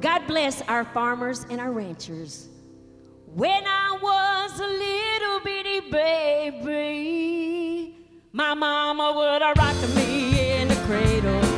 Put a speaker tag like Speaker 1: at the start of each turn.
Speaker 1: God bless our farmers and our ranchers. When I was a little bitty baby, my mama would have rocked me in the cradle.